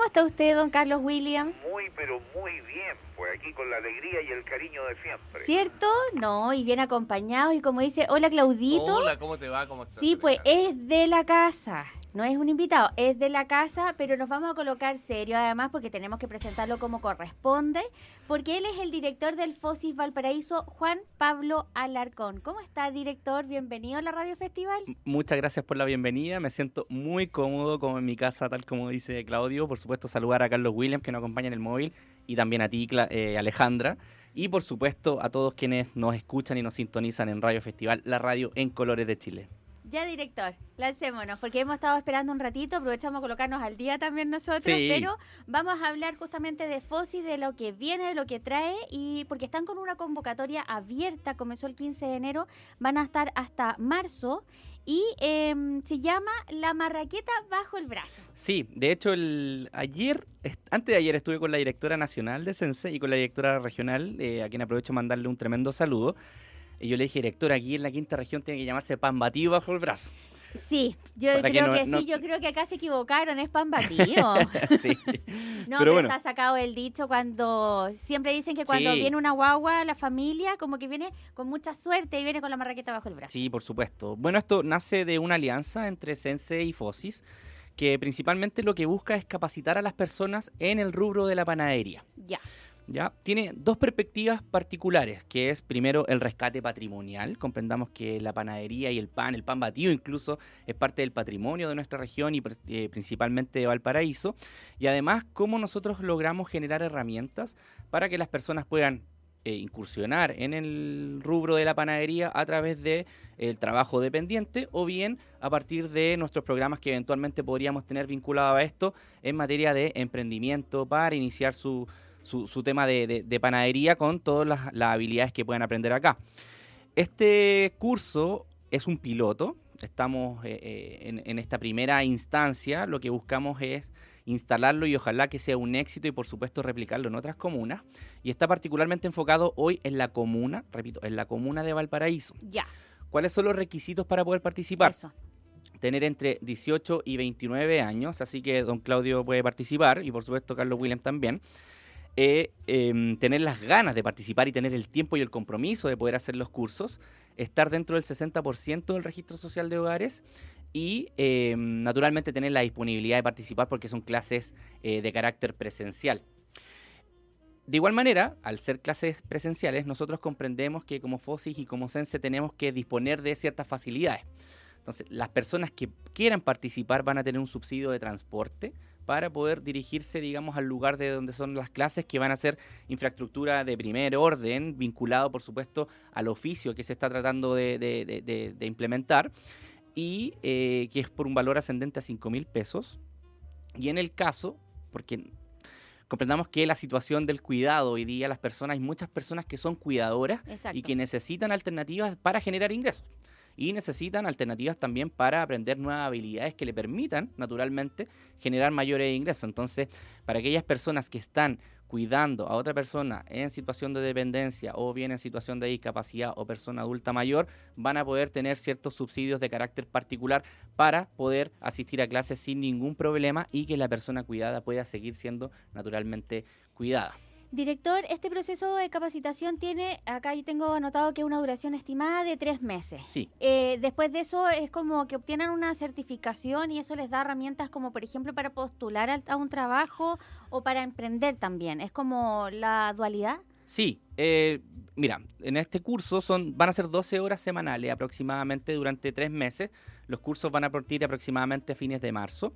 está usted, don Carlos Williams? Muy, pero muy bien, pues aquí con la alegría y el cariño de siempre. ¿Cierto? No, y bien acompañado. Y como dice, hola Claudito. Hola, ¿cómo te va? ¿Cómo estás? Sí, pues Alejandra? es de la casa. No es un invitado, es de la casa, pero nos vamos a colocar serio además porque tenemos que presentarlo como corresponde, porque él es el director del FOSIS Valparaíso, Juan Pablo Alarcón. ¿Cómo está, director? Bienvenido a la Radio Festival. Muchas gracias por la bienvenida, me siento muy cómodo como en mi casa, tal como dice Claudio. Por supuesto, saludar a Carlos Williams, que nos acompaña en el móvil, y también a ti, Alejandra, y por supuesto a todos quienes nos escuchan y nos sintonizan en Radio Festival, la radio en colores de Chile. Ya, director, lancémonos, porque hemos estado esperando un ratito, aprovechamos a colocarnos al día también nosotros, Sí. pero vamos a hablar justamente de FOSIS, de lo que viene, de lo que trae, y porque están con una convocatoria abierta, comenzó el 15 de enero, van a estar hasta marzo, y se llama La Marraqueta Bajo el Brazo. Sí, de hecho, antes de ayer estuve con la directora nacional de Sense y con la directora regional, a quien aprovecho mandarle un tremendo saludo. Y yo le dije, directora, aquí en la quinta región tiene que llamarse pan batido bajo el brazo. Sí, yo Para que creo no- que no- sí, yo creo que acá se equivocaron, es pan batido. Sí. No, Pero pero bueno. está sacado el dicho cuando siempre dicen que cuando Sí. viene una guagua, la familia como que viene con mucha suerte y viene con la marraqueta bajo el brazo. Sí, por supuesto. Bueno, esto nace de una alianza entre Sense y FOSIS, que principalmente lo que busca es capacitar a las personas en el rubro de la panadería. Ya. ¿Ya? Tiene dos perspectivas particulares, que es primero el rescate patrimonial. Comprendamos que la panadería y el pan batido incluso, es parte del patrimonio de nuestra región y principalmente de Valparaíso. Y además, cómo nosotros logramos generar herramientas para que las personas puedan incursionar en el rubro de la panadería a través de el trabajo dependiente o bien a partir de nuestros programas que eventualmente podríamos tener vinculados a esto en materia de emprendimiento para iniciar su tema de panadería con todas las habilidades que pueden aprender acá. Este curso es un piloto, estamos en esta primera instancia, lo que buscamos es instalarlo y ojalá que sea un éxito y por supuesto replicarlo en otras comunas, y está particularmente enfocado hoy en la comuna, repito, en la comuna de Valparaíso. Ya. ¿Cuáles son los requisitos para poder participar? Eso. Tener entre 18 y 29 años, así que don Claudio puede participar y por supuesto Carlos Williams también. Tener las ganas de participar y tener el tiempo y el compromiso de poder hacer los cursos, estar dentro del 60% del registro social de hogares y naturalmente tener la disponibilidad de participar porque son clases de carácter presencial. De igual manera, al ser clases presenciales, nosotros comprendemos que como FOSIS y como Sense tenemos que disponer de ciertas facilidades. Entonces, las personas que quieran participar van a tener un subsidio de transporte para poder dirigirse, digamos, al lugar de donde son las clases, que van a ser infraestructura de primer orden, vinculado, por supuesto, al oficio que se está tratando de implementar, y que es por un valor ascendente a 5.000 pesos. Y en el caso, porque comprendamos que la situación del cuidado hoy día, hay muchas personas que son cuidadoras. Exacto. Y que necesitan alternativas para generar ingresos. Y necesitan alternativas también para aprender nuevas habilidades que le permitan, naturalmente, generar mayores ingresos. Entonces, para aquellas personas que están cuidando a otra persona en situación de dependencia o bien en situación de discapacidad o persona adulta mayor, van a poder tener ciertos subsidios de carácter particular para poder asistir a clases sin ningún problema y que la persona cuidada pueda seguir siendo naturalmente cuidada. Director, este proceso de capacitación tiene, acá yo tengo anotado que una duración estimada de 3 meses. Sí. Después de eso es como que obtienen una certificación y eso les da herramientas como, por ejemplo, para postular a un trabajo o para emprender también. ¿Es como la dualidad? Sí, mira, en este curso van a ser 12 horas semanales aproximadamente durante 3 meses. Los cursos van a partir aproximadamente a fines de marzo.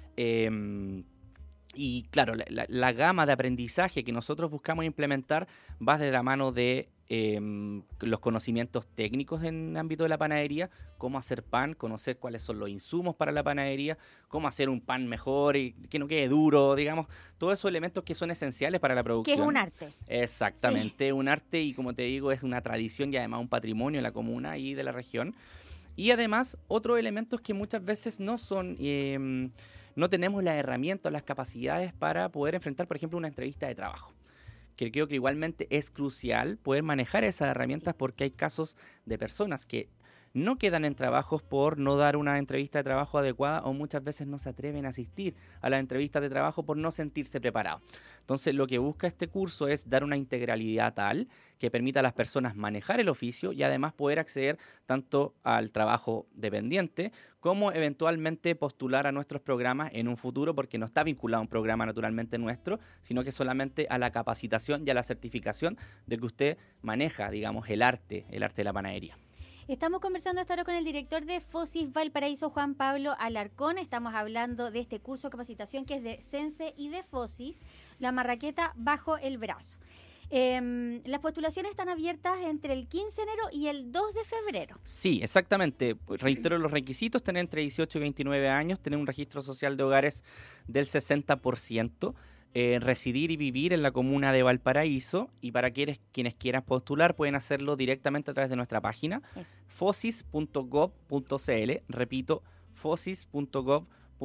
Y claro, la gama de aprendizaje que nosotros buscamos implementar va de la mano de los conocimientos técnicos en el ámbito de la panadería, cómo hacer pan, conocer cuáles son los insumos para la panadería, cómo hacer un pan mejor y que no quede duro, digamos, todos esos elementos que son esenciales para la Que producción. es un arte. Exactamente, un arte y como te digo es una tradición y además un patrimonio de la comuna y de la región. Y además otros elementos que muchas veces no son... no tenemos las herramientas, las capacidades para poder enfrentar, por ejemplo, una entrevista de trabajo. Que creo que igualmente es crucial poder manejar esas herramientas porque hay casos de personas que no quedan en trabajos por no dar una entrevista de trabajo adecuada o muchas veces no se atreven a asistir a las entrevistas de trabajo por no sentirse preparados. Entonces, lo que busca este curso es dar una integralidad tal que permita a las personas manejar el oficio y además poder acceder tanto al trabajo dependiente como eventualmente postular a nuestros programas en un futuro, porque no está vinculado a un programa naturalmente nuestro, sino que solamente a la capacitación y a la certificación de que usted maneja, digamos, el arte de la panadería. Estamos conversando esta hora con el director de FOSIS Valparaíso, Juan Pablo Alarcón. Estamos hablando de este curso de capacitación que es de Sense y de FOSIS, la marraqueta bajo el brazo. Las postulaciones están abiertas entre el 15 de enero y el 2 de febrero. Sí, exactamente. Reitero los requisitos: tener entre 18 y 29 años, tener un registro social de hogares del 60%, residir y vivir en la comuna de Valparaíso, y para quienes quieran postular pueden hacerlo directamente a través de nuestra página fosis.gov.cl. Repito, fosis.gov.cl.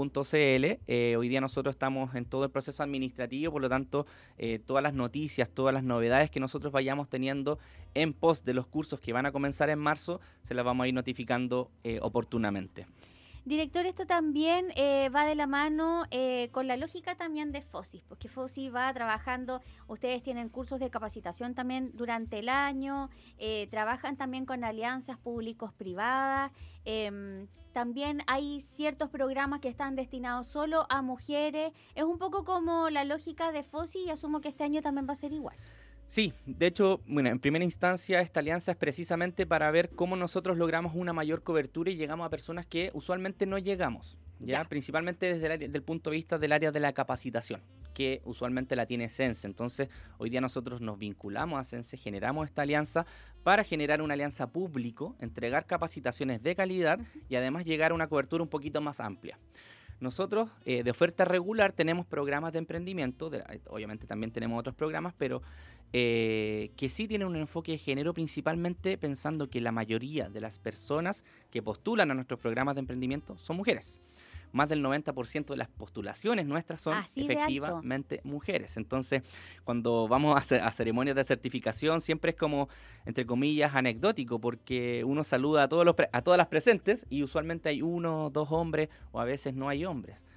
Hoy día nosotros estamos en todo el proceso administrativo, por lo tanto todas las noticias, todas las novedades que nosotros vayamos teniendo en pos de los cursos que van a comenzar en marzo, se las vamos a ir notificando oportunamente. Director, esto también va de la mano con la lógica también de FOSIS, porque FOSIS va trabajando, ustedes tienen cursos de capacitación también durante el año, trabajan también con alianzas públicos-privadas, también hay ciertos programas que están destinados solo a mujeres, es un poco como la lógica de FOSIS y asumo que este año también va a ser igual. Sí, de hecho, bueno, en primera instancia esta alianza es precisamente para ver cómo nosotros logramos una mayor cobertura y llegamos a personas que usualmente no llegamos, ¿ya? Principalmente desde el punto de vista del área de la capacitación, que usualmente la tiene Sense. Entonces, hoy día nosotros nos vinculamos a Sense, generamos esta alianza para generar una alianza público, entregar capacitaciones de calidad y además llegar a una cobertura un poquito más amplia. Nosotros, de oferta regular, tenemos programas de emprendimiento, obviamente también tenemos otros programas, pero que sí tienen un enfoque de género, principalmente pensando que la mayoría de las personas que postulan a nuestros programas de emprendimiento son mujeres. Más del 90% de las postulaciones nuestras son efectivamente mujeres. Entonces, cuando vamos a ceremonias de certificación, siempre es como, entre comillas, anecdótico, porque uno saluda a todas las presentes y usualmente hay 1 o 2 hombres, o a veces no hay hombres.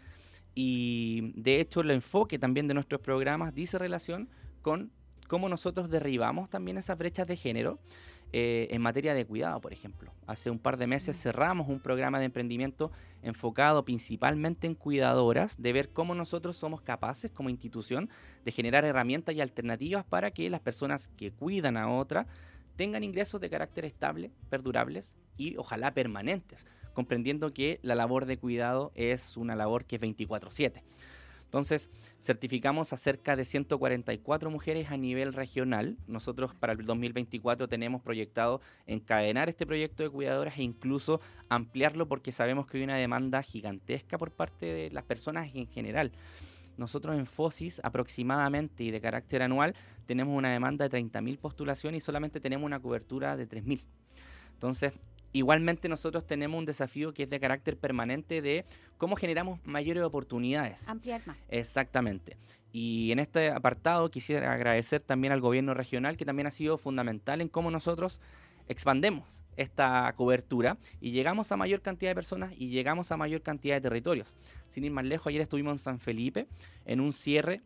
Y de hecho, el enfoque también de nuestros programas dice relación con cómo nosotros derribamos también esas brechas de género en materia de cuidado, por ejemplo. Hace un par de meses cerramos un programa de emprendimiento enfocado principalmente en cuidadoras, de ver cómo nosotros somos capaces como institución de generar herramientas y alternativas para que las personas que cuidan a otras tengan ingresos de carácter estable, perdurables y ojalá permanentes, comprendiendo que la labor de cuidado es una labor que es 24/7. Entonces, certificamos a cerca de 144 mujeres a nivel regional. Nosotros para el 2024 tenemos proyectado encadenar este proyecto de cuidadoras e incluso ampliarlo, porque sabemos que hay una demanda gigantesca por parte de las personas en general. Nosotros en FOSIS aproximadamente y de carácter anual tenemos una demanda de 30.000 postulaciones y solamente tenemos una cobertura de 3.000. Entonces, igualmente nosotros tenemos un desafío que es de carácter permanente de cómo generamos mayores oportunidades. Ampliar más. Exactamente. Y en este apartado quisiera agradecer también al gobierno regional, que también ha sido fundamental en cómo nosotros expandemos esta cobertura y llegamos a mayor cantidad de personas y llegamos a mayor cantidad de territorios. Sin ir más lejos, ayer estuvimos en San Felipe en un cierre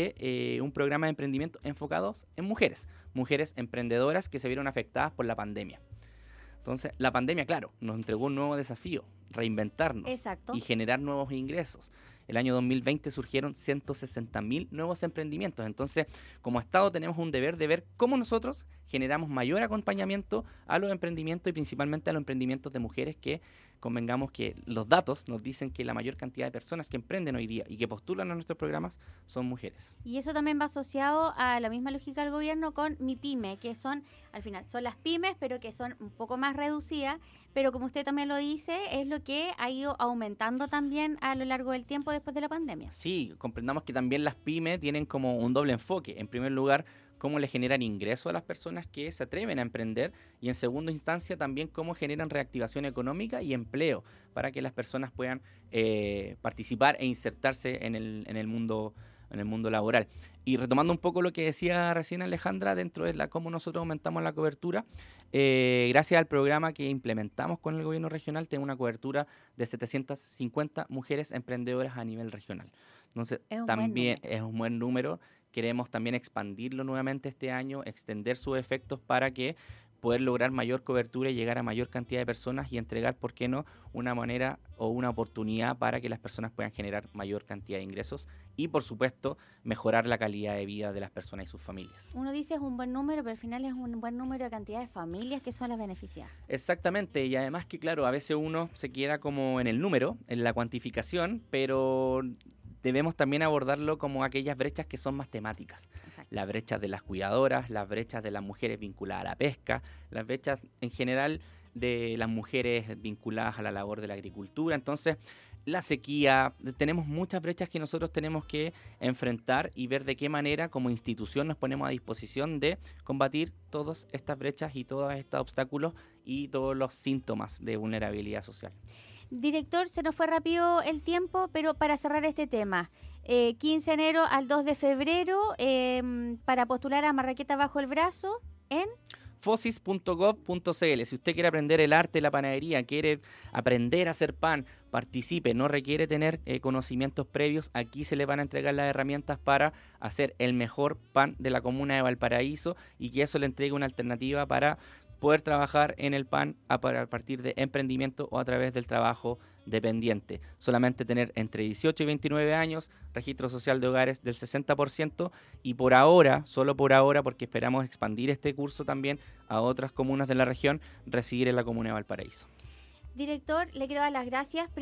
de un programa de emprendimiento enfocados en mujeres emprendedoras que se vieron afectadas por la pandemia. Entonces, la pandemia, claro, nos entregó un nuevo desafío, reinventarnos. Exacto. Y generar nuevos ingresos. El año 2020 surgieron 160.000 nuevos emprendimientos. Entonces, como Estado tenemos un deber de ver cómo nosotros generamos mayor acompañamiento a los emprendimientos y principalmente a los emprendimientos de mujeres, que convengamos que los datos nos dicen que la mayor cantidad de personas que emprenden hoy día y que postulan a nuestros programas son mujeres. Y eso también va asociado a la misma lógica del gobierno con MIPYME, que son, al final, son las pymes, pero que son un poco más reducidas, pero como usted también lo dice, es lo que ha ido aumentando también a lo largo del tiempo después de la pandemia. Sí, comprendamos que también las pymes tienen como un doble enfoque. En primer lugar, cómo le generan ingresos a las personas que se atreven a emprender, y en segunda instancia también cómo generan reactivación económica y empleo para que las personas puedan participar e insertarse en el mundo en el mundo laboral. Y retomando un poco lo que decía recién Alejandra, dentro de cómo nosotros aumentamos la cobertura, gracias al programa que implementamos con el gobierno regional, tenemos una cobertura de 750 mujeres emprendedoras a nivel regional. Entonces, también es un buen número. Queremos también expandirlo nuevamente este año, extender sus efectos para que poder lograr mayor cobertura y llegar a mayor cantidad de personas y entregar, ¿por qué no?, una manera o una oportunidad para que las personas puedan generar mayor cantidad de ingresos y, por supuesto, mejorar la calidad de vida de las personas y sus familias. Uno dice es un buen número, pero al final es un buen número de cantidad de familias que son las beneficiadas. Exactamente, y además que, claro, a veces uno se queda como en el número, en la cuantificación, pero debemos también abordarlo como aquellas brechas que son más temáticas. Exacto. Las brechas de las cuidadoras, las brechas de las mujeres vinculadas a la pesca, las brechas en general de las mujeres vinculadas a la labor de la agricultura. Entonces, la sequía, tenemos muchas brechas que nosotros tenemos que enfrentar y ver de qué manera como institución nos ponemos a disposición de combatir todas estas brechas y todos estos obstáculos y todos los síntomas de vulnerabilidad social. Director, se nos fue rápido el tiempo, pero para cerrar este tema, 15 de enero al 2 de febrero, para postular a Marraqueta bajo el brazo en fosis.gov.cl. Si usted quiere aprender el arte de la panadería, quiere aprender a hacer pan, participe, no requiere tener conocimientos previos. Aquí se le van a entregar las herramientas para hacer el mejor pan de la comuna de Valparaíso y que eso le entregue una alternativa para poder trabajar en el pan a partir de emprendimiento o a través del trabajo dependiente. Solamente tener entre 18 y 29 años, registro social de hogares del 60% y por ahora, solo por ahora, porque esperamos expandir este curso también a otras comunas de la región, residir en la comuna de Valparaíso. Director, le quiero dar las gracias.